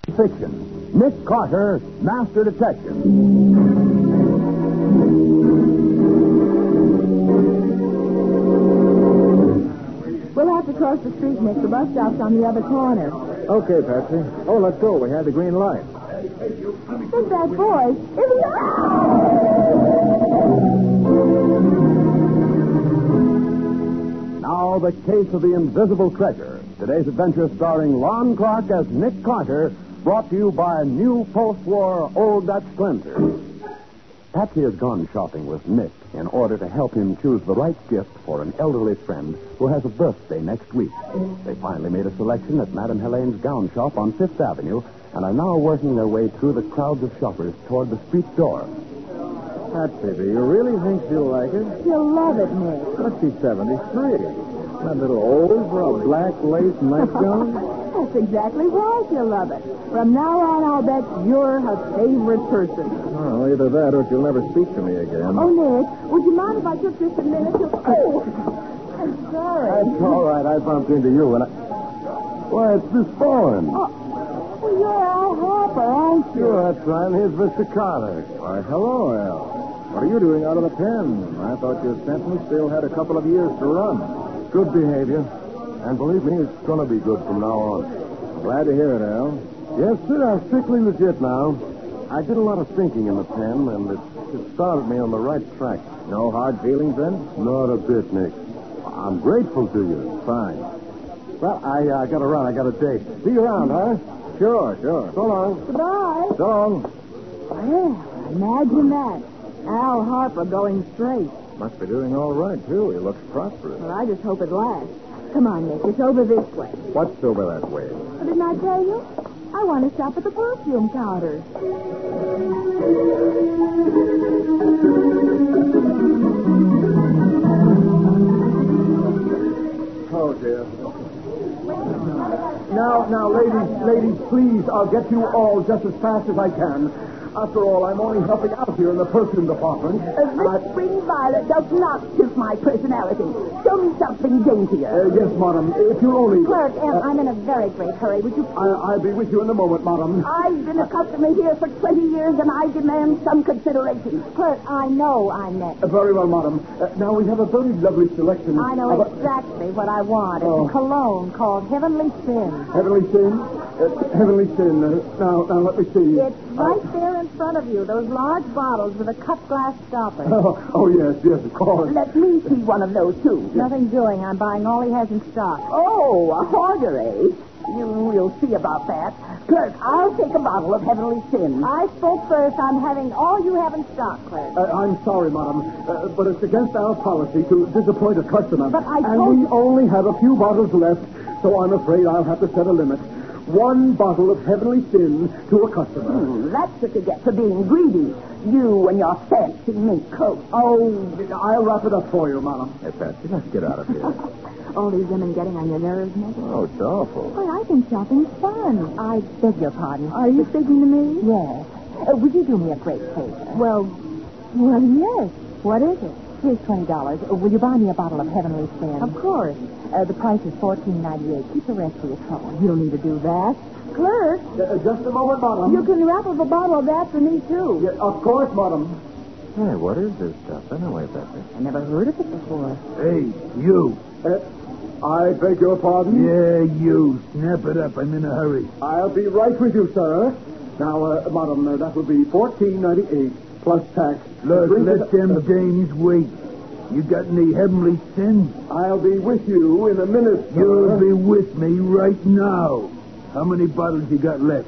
Fiction. Nick Carter, Master Detective. We'll have to cross the street, Nick. The bus stop's on the other corner. Okay, Patsy. Oh, let's go. We had the green light. Who's that voice? Isn't it? Now, the case of the invisible treasure. Today's adventure starring Lon Clark as Nick Carter, brought to you by new post-war Old Dutch cleanser. Patsy has gone shopping with Nick in order to help him choose the right gift for an elderly friend who has a birthday next week. They finally made a selection at Madame Helene's gown shop on Fifth Avenue and are now working their way through the crowds of shoppers toward the street door. Patsy, do you really think she'll like it? You'll love it, Nick. But she's 73. Not a little old for a black lace nightgown? That's exactly why she'll love it. From now on, I'll bet you're her favorite person. Oh, either that or she'll never speak to me again. Oh, Nick, would you mind if I took just a minute to... Oh, I'm sorry. That's all right. I bumped into you and Why, it's Miss Bowen. Oh, well, you're Al Harper, aren't you? Sure, that's right. Here's Mr. Carter. Why, hello, Al. What are you doing out of the pen? I thought your sentence still had a couple of years to run. Good behavior. And believe me, it's going to be good from now on. Glad to hear it, Al. Yes, sir. I'm strictly legit now. I did a lot of thinking in the pen, and it started me on the right track. No hard feelings, then? Not a bit, Nick. I'm grateful to you. Fine. Well, I got to run. I got a date. See you around, huh? Sure. So long. Goodbye. So long. Well, imagine that. Al Harper going straight. Must be doing all right, too. He looks prosperous. Well, I just hope it lasts. Come on, Nick. It's over this way. What's over that way? Well, didn't I tell you? I want to shop at the perfume counter. Oh, dear. Now, ladies, please, I'll get you all just as fast as I can. After all, I'm only helping out here in the perfume department. This spring violet does not suit my personality. Show me something daintier. Yes, madam. If you'll only... Clerk, I'm in a very great hurry. Would you... I'll be with you in a moment, madam. I've been a customer here for 20 years, and I demand some consideration. Clerk, I know I'm next. Very well, madam. Now, we have a very lovely selection. I know exactly what I want. It's a cologne called Heavenly Sin. Heavenly Sin? Heavenly Sin. Now, let me see. It's right there in front of you, those large bottles with a cut glass stopper. Oh, yes, of course. Let me see one of those, too. Nothing doing. I'm buying all he has in stock. Oh, a hoarder, eh? You'll see about that. Clerk, I'll take a bottle of Heavenly Sin. I spoke first. I'm having all you have in stock, Clerk. I'm sorry, madam, but it's against our policy to disappoint a customer. But I And told we you... only have a few bottles left, so I'm afraid I'll have to set a limit. One bottle of Heavenly Sin to a customer. That's what you get for being greedy. You and your fancy mink coat. Oh, I'll wrap it up for you, madam. Hey, Patsy, let's get out of here. All these women getting on your nerves, Nick. Oh, it's awful. Well, I think shopping's fun. I beg your pardon. Are you speaking to me? Yes. Would you do me a great favor? Well, yes. What is it? Here's $20. Will you buy me a bottle of Heavenly Sin? Of course. The price is $14.98. Keep the rest for your trouble. You don't need to do that. Clerk, Just a moment, madam. you can wrap up a bottle of that for me, too. Yeah, of course, madam. Hey, what is this stuff anyway, Patsy? I never heard of it before. Hey, you. I beg your pardon? Yeah, you. Snap it up. I'm in a hurry. I'll be right with you, sir. Now, madam, that will be $14.98 plus tax. Look, Bring let it- them dames wait. You got any Heavenly Sin? I'll be with you in a minute, sir. You'll be with me right now. How many bottles you got left?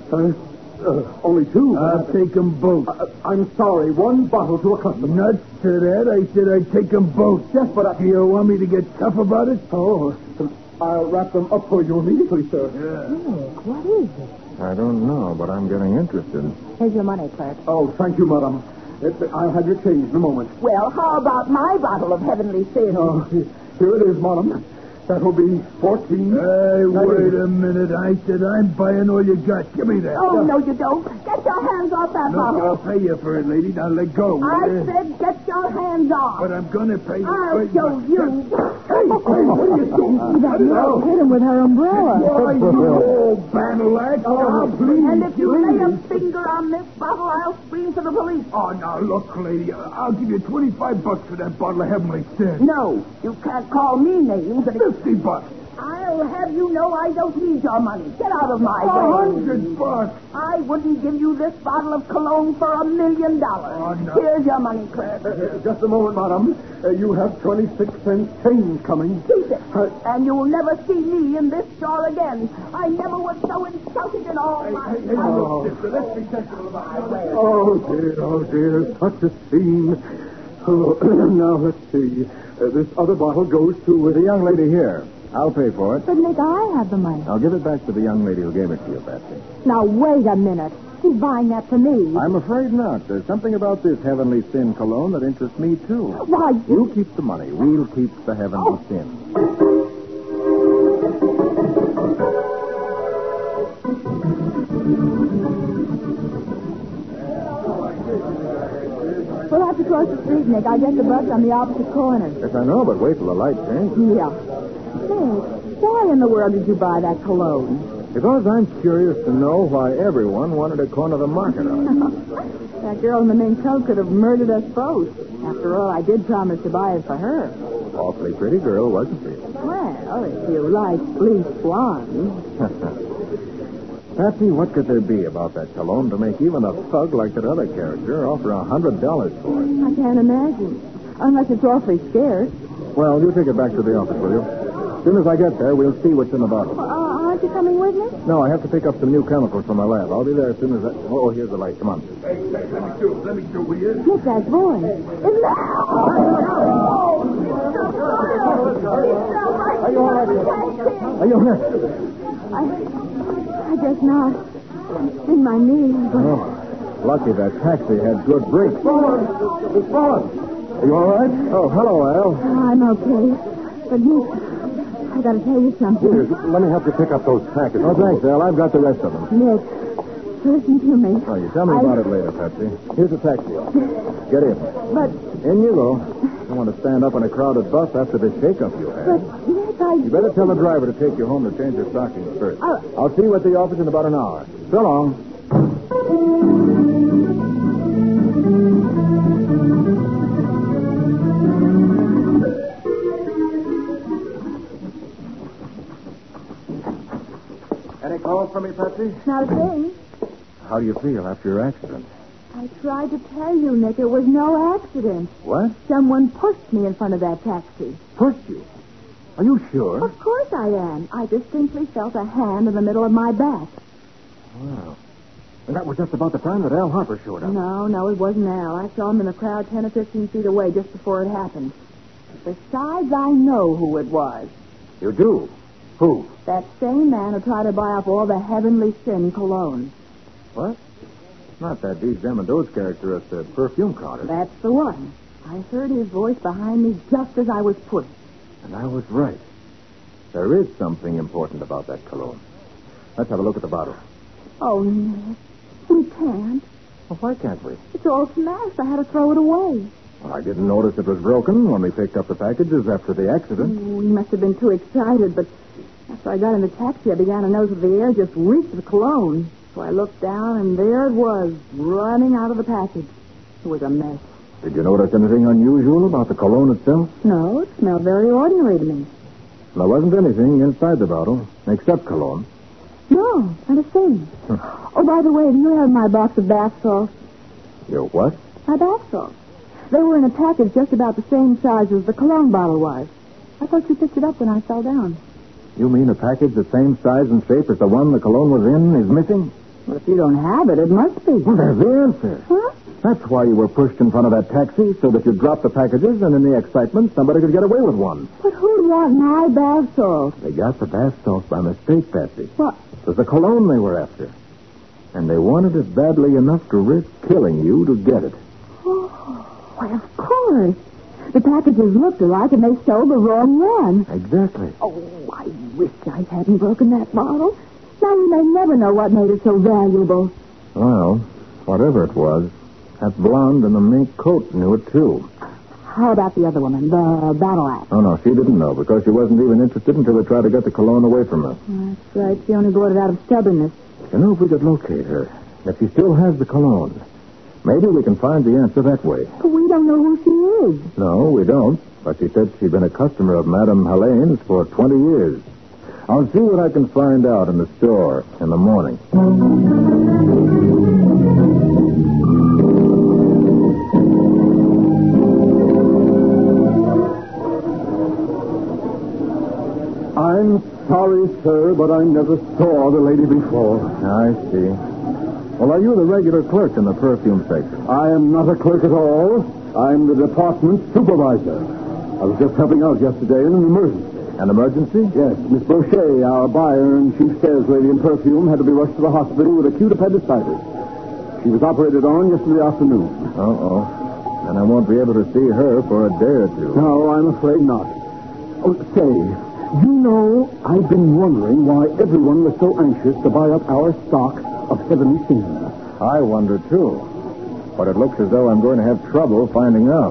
Only two. I'll take them both. I'm sorry. One bottle to a customer. Nuts to that. I said I'd take them both. Yes, but Do you want me to get tough about it? Oh, I'll wrap them up for you immediately, sir. Nick, what is it? I don't know, but I'm getting interested. Here's your money, Clerk. Oh, thank you, madam. I'll have your change in a moment. Well, how about my bottle of Heavenly Sin? Oh, here it is, madam. That'll be 14. Hey, wait a minute. I said I'm buying all you got. Give me that. Oh, no, you don't. Get your hands off that Look, bottle. I'll pay you for it, lady. Now let go. I said get your hands off. But I'm going to pay you. I'll show you. Hey, what are you doing? Hit him with her umbrella. Why, you old battle-axe. Oh, please. And if you lay a finger on this bottle, I'll scream to the police. Oh, now, look, lady. I'll give you $25 for that bottle of Heavenly Sin. No, you can't call me names. $50. I'll have you know I don't need your money. Get out of my way. $100. I wouldn't give you this bottle of cologne for $1 million. Oh, no. Here's your money, clerk. Just a moment, madam. You have 26 cents change coming. Keep it. And you'll never see me in this store again. I never was so insulted in all my life. Look, sister, let's be sensible about it. Oh, dear, such a scene. Oh, now, let's see. This other bottle goes to the young lady here. I'll pay for it. But, Nick, I have the money. I'll give it back to the young lady who gave it to you, Patsy. Now, wait a minute. He's buying that for me. I'm afraid not. There's something about this Heavenly Sin cologne that interests me, too. Why, You keep the money. We'll keep the Heavenly Sin. we'll have to cross the street, Nick. I get the bus on the opposite corner. Yes, I know, but wait till the light changes. Yeah. Nick, why in the world did you buy that cologne? Because I'm curious to know why everyone wanted to corner the market on it. That girl in the mink coat could have murdered us both. After all, I did promise to buy it for her. Awfully pretty girl, wasn't she? Well, if you like bleached blonde. Patsy, what could there be about that cologne to make even a thug like that other character offer $100 for it? I can't imagine. Unless it's awfully scarce. Well, you take it back to the office, will you? As soon as I get there, we'll see what's in the bottle. Aren't you coming with me? No, I have to pick up some new chemicals from my lab. I'll be there as soon as I... Oh, here's the light. Come on. Hey, let me do, will you? Nick, that boy. Isn't that... Are you all right? Are you hurt? I guess not. In my knees. But... Oh, lucky that taxi had good brakes. It's fallen. Are you all right? Oh, hello, Al. I'm okay. But Nick, I gotta tell you something. Here, let me help you pick up those packets. Oh, thanks, Al. I've got the rest of them. Nick, listen to me. Oh, you tell me about it later, Patsy. Here's a taxi. Get in. But, In you go. I don't want to stand up in a crowded bus after this shake-up you had. Nick, You better tell the driver to take you home to change your stockings first. Oh. I'll see you at the office in about an hour. So long. Any calls for me, Patsy? Not a thing. How do you feel after your accident? I tried to tell you, Nick, it was no accident. What? Someone pushed me in front of that taxi. Pushed you? Are you sure? Of course I am. I distinctly felt a hand in the middle of my back. Wow. And that was just about the time that Al Harper showed up. No, it wasn't Al. I saw him in the crowd 10 or 15 feet away just before it happened. Besides, I know who it was. You do? Who? That same man who tried to buy up all the Heavenly Sin cologne. What? Not that Dee Demendo's character at the perfume counter. That's the one. I heard his voice behind me just as I was pushed. And I was right. There is something important about that cologne. Let's have a look at the bottle. Oh, Nick, we can't. Well, why can't we? It's all smashed. I had to throw it away. Well, I didn't notice it was broken when we picked up the packages after the accident. Oh, he must have been too excited, but after I got in the taxi, I began to notice that the air just reeked of cologne. So I looked down, and there it was, running out of the package. It was a mess. Did you notice anything unusual about the cologne itself? No, it smelled very ordinary to me. There wasn't anything inside the bottle except cologne. No, not a thing. Oh, by the way, do you have my box of bath salts? Your what? My bath salts. They were in a package just about the same size as the cologne bottle was. I thought you picked it up when I fell down. You mean a package the same size and shape as the one the cologne was in is missing? Well, if you don't have it, it must be. Well, there's the answer. Huh? That's why you were pushed in front of that taxi, so that you'd drop the packages, and in the excitement, somebody could get away with one. But who'd want my bath salts? They got the bath salts by mistake, Patsy. What? It was the cologne they were after. And they wanted it badly enough to risk killing you to get it. Oh, why, of course. The packages looked alike, and they stole the wrong one. Exactly. Oh, I wish I hadn't broken that bottle. Now we may never know what made it so valuable. Well, whatever it was, that blonde in the mink coat knew it, too. How about the other woman, the battle axe? Oh, no, she didn't know because she wasn't even interested until they tried to get the cologne away from her. That's right. She only bought it out of stubbornness. You know, if we could locate her, if she still has the cologne, maybe we can find the answer that way. But we don't know who she is. No, we don't. But she said she'd been a customer of Madame Helene's for 20 years. I'll see what I can find out in the store in the morning. I'm sorry, sir, but I never saw the lady before. I see. Well, are you the regular clerk in the perfume section? I am not a clerk at all. I'm the department supervisor. I was just helping out yesterday in an emergency. An emergency? Yes, Miss Brochet, our buyer and chief sales lady in perfume, had to be rushed to the hospital with acute appendicitis. She was operated on yesterday afternoon. Uh-oh. And I won't be able to see her for a day or two. No, I'm afraid not. Oh, say, you know, I've been wondering why everyone was so anxious to buy up our stock of Heavenly Sins. I wonder, too. But it looks as though I'm going to have trouble finding out.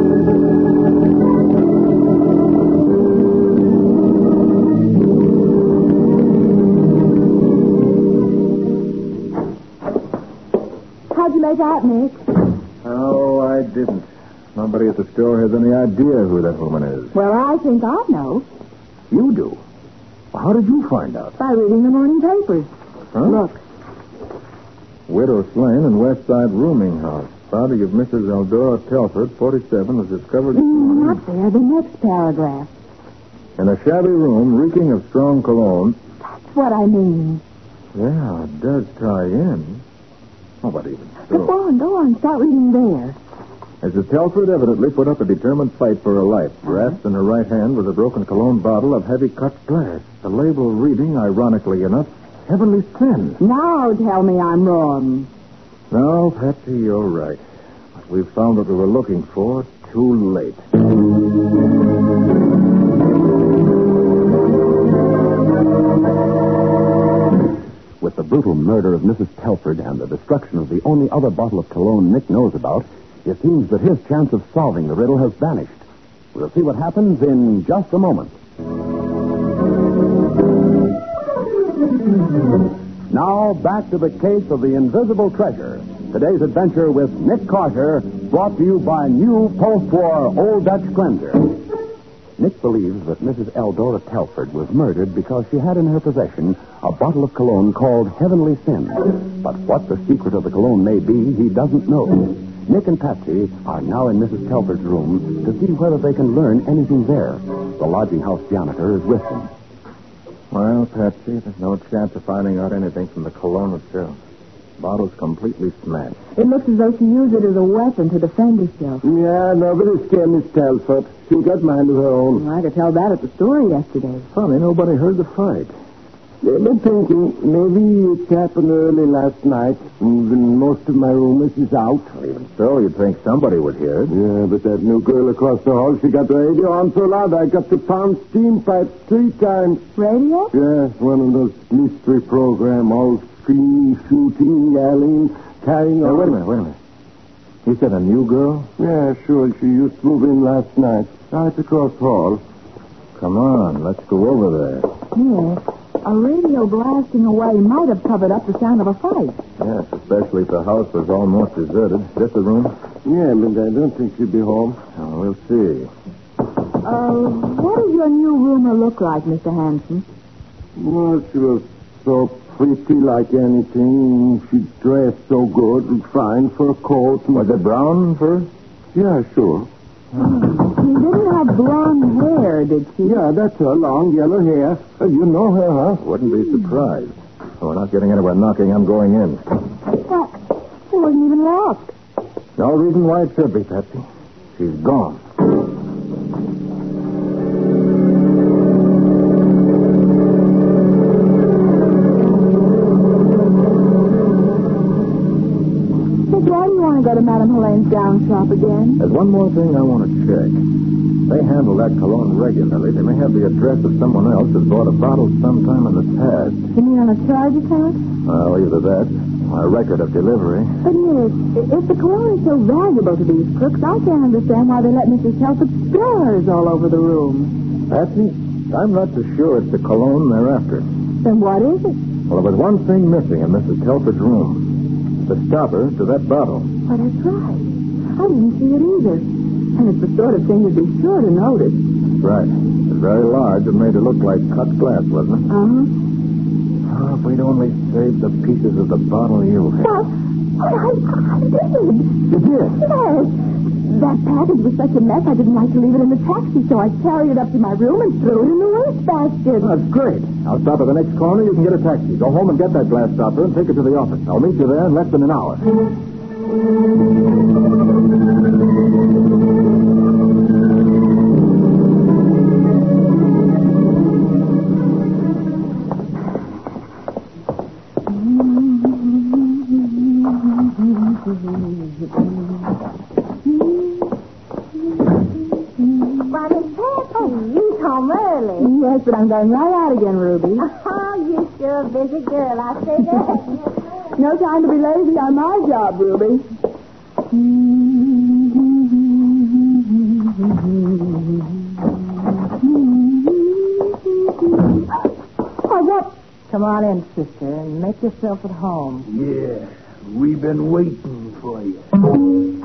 How'd you make out, Nick? Oh, I didn't. Nobody at the store has any idea who that woman is. Well, I think I know. You do? Well, how did you find out? By reading the morning papers. Huh? Look. Widow slain in West Side rooming house. Body of Mrs. Eldora Telford, 47, was discovered Not there. The next paragraph. in a shabby room reeking of strong cologne. That's what I mean. Yeah, it does tie in. Oh, but even so. Go on. Start reading there. Mrs. Telford evidently put up a determined fight for her life. Grasped in her right hand was a broken cologne bottle of heavy cut glass. The label reading, ironically enough, Heavenly Sin. Now tell me I'm wrong. No, Patsy, you're right. But we've found what we were looking for too late. With the brutal murder of Mrs. Telford and the destruction of the only other bottle of cologne Nick knows about, it seems that his chance of solving the riddle has vanished. We'll see what happens in just a moment. Now, back to the case of the invisible treasure. Today's adventure with Nick Carter, brought to you by new post-war Old Dutch Cleanser. Nick believes that Mrs. Eldora Telford was murdered because she had in her possession a bottle of cologne called Heavenly Sin. But what the secret of the cologne may be, he doesn't know. Nick and Patsy are now in Mrs. Telford's room to see whether they can learn anything there. The lodging house janitor is with them. Well, Patsy, there's no chance of finding out anything from the cologne itself. Bottle's completely smashed. It looks as though she used it as a weapon to defend herself. Yeah, nobody scared Miss Telford. She got mind of her own. Well, I could tell that at the store yesterday. Funny, nobody heard the fight. They've been thinking maybe it happened early last night when most of my roomers is out. Even so, you'd think somebody would hear it. Yeah, but that new girl across the hall, she got the radio on so loud I got to pound steam pipes 3 times. Radio? Yeah, one of those mystery program, all screaming, shooting, yelling, carrying on. Wait a minute. You said a new girl? Yeah, sure. She used to move in last night. Right across hall. Come on, let's go over there. Yes. A radio blasting away might have covered up the sound of a fight. Yes, especially if the house was almost deserted. Just the room? Yeah, but I don't think she'll be home. Oh, we'll see. What does your new roomer look like, Mr. Hanson? Well, she was so pretty like anything. She dressed so good and fine for a coat. Was it brown first? Yeah, sure. She didn't have blonde hair, did she? Yeah, that's her, long yellow hair. You know her, huh? Wouldn't be surprised. Oh, we're not getting anywhere knocking. I'm going in. What? It wasn't even locked. No reason why it should be, Patsy. She's gone. Why do you want to go to Madame Helene's gown shop again? There's one more thing I want to check. They handle that cologne regularly. They may have the address of someone else who's bought a bottle sometime in the past. You mean on a charge account? Well, either that or a record of delivery. But, Nick, if the cologne is so valuable to these crooks, I can't understand why they let Mrs. Telford spill hers all over the room. Patsy, I'm not so sure it's the cologne they're after. Then what is it? Well, there was one thing missing in Mrs. Telford's room. The stopper to that bottle. Well, that's right. I didn't see it either. And it's the sort of thing you'd be sure to notice. That's right. It was very large and made it look like cut glass, wasn't it? Uh-huh. Oh, if we'd only saved the pieces of the bottle you had. Well, I did. You did? Yes. That package was such a mess, I didn't like to leave it in the taxi, so I carried it up to my room and threw it in the wastebasket. That's great. I'll stop at the next corner. You can get a taxi. Go home and get that glass stopper and take it to the office. I'll meet you there in less than an hour. You home early. Yes, but I'm going right out again, Ruby. Oh, you're sure a busy girl, I'll say that. No time to be lazy on my job, Ruby. Oh, what? Come on in, sister, and make yourself at home. Yeah, we've been waiting for you.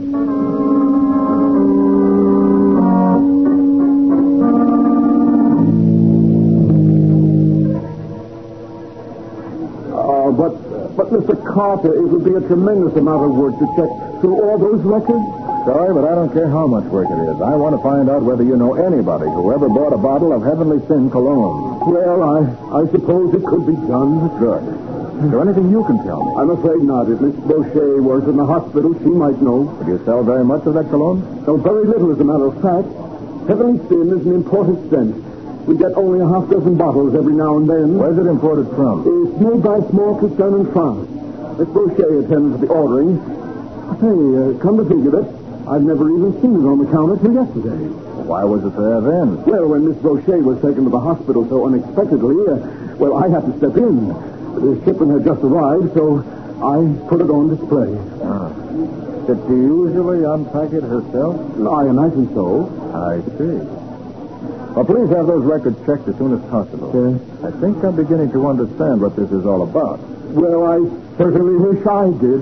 But, Mr. Carter, it would be a tremendous amount of work to check through all those records. Sorry, but I don't care how much work it is. I want to find out whether you know anybody who ever bought a bottle of Heavenly Sin cologne. Well, I suppose it could be done. Good. Is there anything you can tell me? I'm afraid not. If Miss Boucher was in the hospital, she might know. Do you sell very much of that cologne? No, very little, as a matter of fact. Heavenly Sin is an imported scent. We get only a half dozen bottles every now and then. Where's it imported from? It's made by a small concern in France. Miss Boucher attends to the ordering. Hey, come to think of it, I've never even seen it on the counter till yesterday. Why was it there then? Well, when Miss Boucher was taken to the hospital so unexpectedly, I had to step in. The shipment had just arrived, so I put it on display. Ah. Did she usually unpack it herself? I imagine so. I see. Well, please have those records checked as soon as possible. I think I'm beginning to understand what this is all about. Well, I certainly wish I did.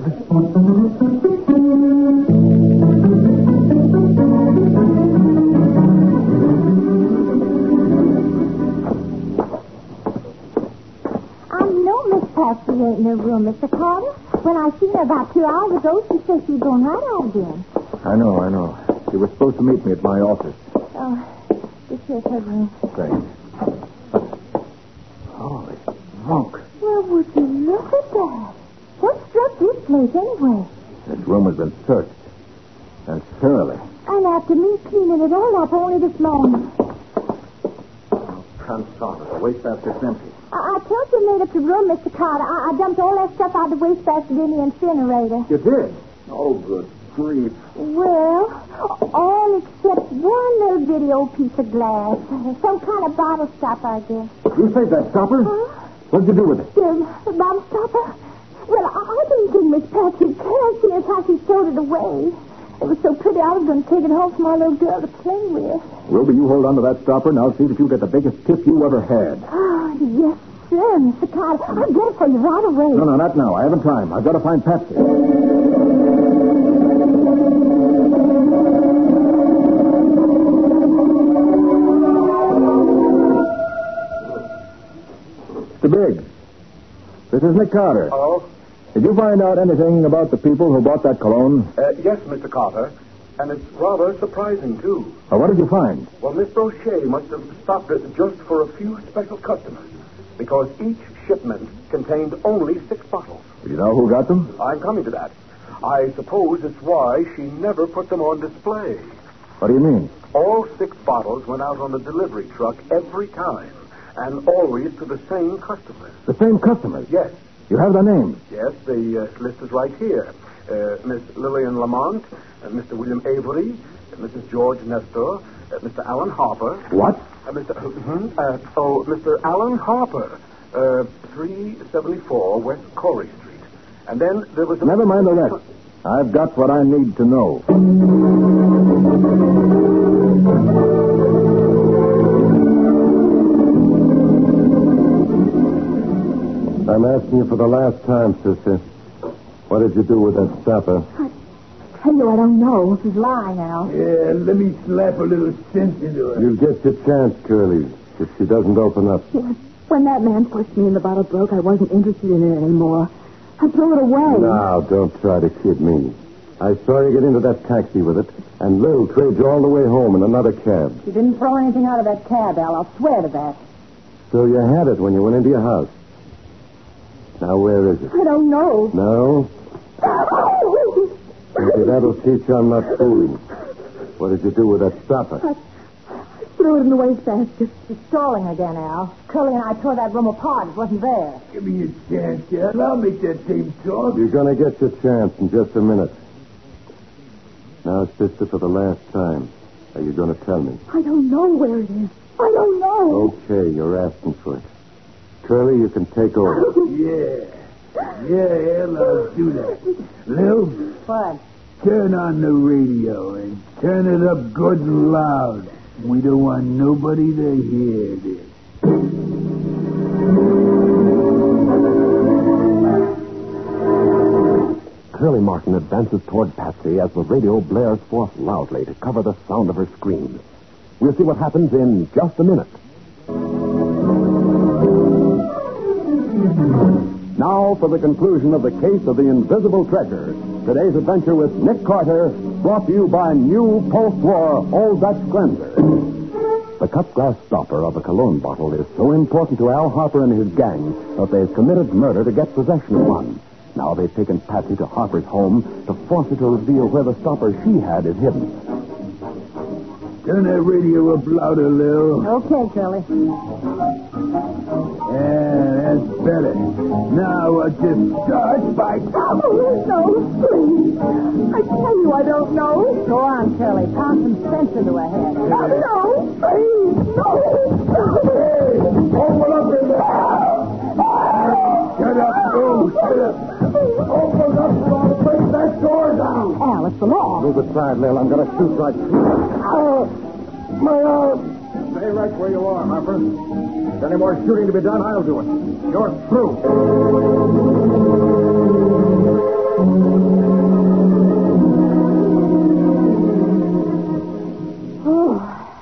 I know Miss Patsy ain't in her room, Mr. Carter. When I seen her about 2 hours ago, she said she was going right out again. I know. She was supposed to meet me at my office. Oh, this here's her room. Thanks. Holy smoke. Well, would you look at that? What struck this place anyway? This room has been searched. And thoroughly. And after me cleaning it all up only this morning. Confound it. The wastebasket's empty. I told you I made up the room, Mr. Carter. I dumped all that stuff out of the wastebasket in the incinerator. You did? Oh, good grief. Well, all except one little bitty old piece of glass. Some kind of bottle stopper, I guess. You saved that stopper? Huh? What'd you do with it? The bottle stopper? Well, I didn't think Miss Patsy cared, seeing as how she stowed it away. It was so pretty, I was going to take it home for my little girl to play with. Ruby, you hold on to that stopper, and I'll see that you get the biggest tip you ever had. Oh, yes, sir, Mr. Carter. I'll get it for you right away. No, not now. I haven't time. I've got to find Patsy. Mr. Biggs, this is Nick Carter. Hello? Did you find out anything about the people who bought that cologne? Yes, Mr. Carter. And it's rather surprising, too. Well, what did you find? Well, Miss Brochet must have stopped it just for a few special customers, because each shipment contained only 6 bottles. Do you know who got them? I'm coming to that. I suppose it's why she never put them on display. What do you mean? All 6 bottles went out on the delivery truck every time, and always to the same customers. The same customers? Yes. You have their names? Yes, the list is right here. Miss Lillian Lamont, Mr. William Avery, Mrs. George Nestor, Mr. Alan Harper. What? Mr. Alan Harper, 374 West Corey Street. And then there was... Never mind the rest. I've got what I need to know. I'm asking you for the last time, sister. What did you do with that stopper? I tell you, I don't know. He's lying, Al. Yeah, let me slap a little sense into her. You'll get your chance, Curly, if she doesn't open up. Yes. When that man pushed me and the bottle broke, I wasn't interested in it anymore. I threw it away. Now, don't try to kid me. I saw you get into that taxi with it, and Lil trailed you all the way home in another cab. You didn't throw anything out of that cab, Al. I'll swear to that. So you had it when you went into your house. Now, where is it? I don't know. No? Maybe that'll teach you I'm not fooling. What did you do with that stopper? I threw it in the wastebasket. She's stalling again, Al. Curly and I tore that room apart. It wasn't there. Give me a chance, Al. I'll make that thing talk. You're going to get your chance in just a minute. Now, sister, for the last time, are you going to tell me? I don't know where it is. I don't know. Okay, you're asking for it. Curly, you can take over. Yeah, Al, I'll do that. Lil, What? turn on the radio and turn it up good and loud. We don't want nobody to hear this. Curly Martin advances toward Patsy as the radio blares forth loudly to cover the sound of her screams. We'll see what happens in just a minute. Now for the conclusion of the case of the invisible treasure. Today's adventure with Nick Carter, brought to you by new post-war Old Dutch Cleanser. The cut glass stopper of a cologne bottle is so important to Al Harper and his gang that they've committed murder to get possession of one. Now they've taken Patsy to Harper's home to force her to reveal where the stopper she had is hidden. Turn that radio up louder, Lil. Okay, Curly. Yeah, that's better. Now I'll just start by... Oh, no, please. I tell you I don't know. Go on, Curly. Pound some sense into her head. No, please, no. Hey, open up in there. Shut up, Lou, shut up. Open up or I'll break that door down. Al, it's the law. Move aside, Lil. I'm going to shoot right through. My arm. Stay right where you are, Harper. If there's any more shooting to be done, I'll do it. You're through. Oh,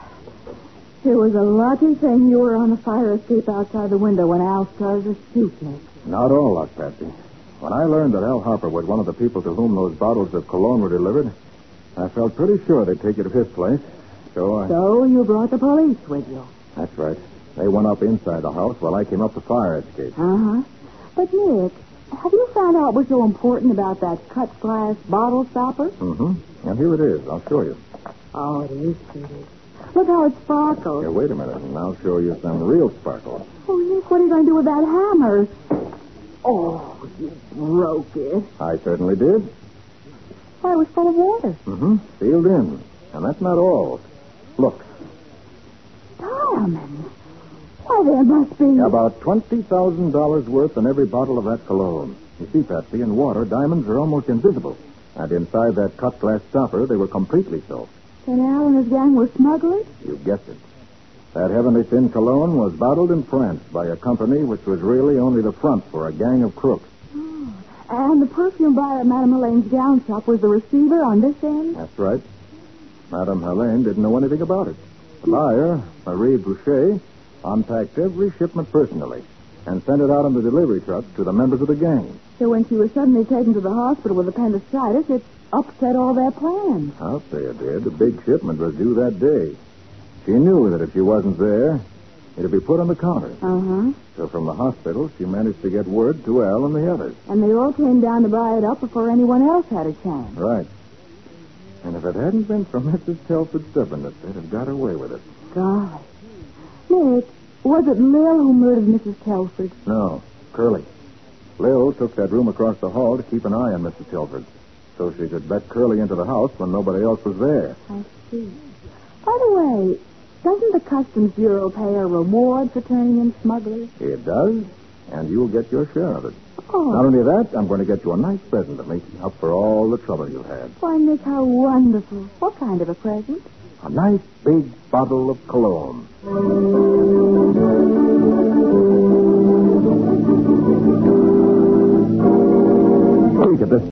it was a lucky thing you were on the fire escape outside the window when Al started to shoot me. Not all luck, Patsy. When I learned that Al Harper was one of the people to whom those bottles of cologne were delivered, I felt pretty sure they'd take you to his place. So you brought the police with you? That's right. They went up inside the house while I came up the fire escape. Uh-huh. But, Nick, have you found out what's so important about that cut glass bottle stopper? Mm-hmm. And here it is. I'll show you. Oh, it is pretty. Look how it sparkles. Here, wait a minute, and I'll show you some real sparkle. Oh, Nick, what are you going to do with that hammer? Oh, you broke it. I certainly did. Why, it was full of water. Mm-hmm. Sealed in. And that's not all. Look. Diamonds. Why, there must be... About $20,000 worth in every bottle of that cologne. You see, Patsy, in water, diamonds are almost invisible. And inside that cut glass stopper, they were completely so. Then Al and his gang were smugglers? You guessed it. That Heavenly Thin cologne was bottled in France by a company which was really only the front for a gang of crooks. Oh. And the perfume buyer at Madame Helene's gown shop was the receiver on this end? That's right. Madame Helene didn't know anything about it. The buyer, Marie Boucher, unpacked every shipment personally and sent it out on the delivery truck to the members of the gang. So when she was suddenly taken to the hospital with appendicitis, it upset all their plans. I'll say it did. The big shipment was due that day. She knew that if she wasn't there, it'd be put on the counter. Uh-huh. So from the hospital, she managed to get word to Al and the others. And they all came down to buy it up before anyone else had a chance. Right. And if it hadn't been for Mrs. Telford's stubbornness, they'd have got away with it. Golly. Nick, was it Lil who murdered Mrs. Telford? No, Curly. Lil took that room across the hall to keep an eye on Mrs. Telford. so she could bet Curly into the house when nobody else was there. I see. By the way, doesn't the Customs Bureau pay a reward for turning in smugglers? It does, and you'll get your share of it. Oh. Not only that, I'm going to get you a nice present to make up for all the trouble you've had. Why, Nick, how wonderful. What kind of a present? A nice big bottle of cologne. Speak at this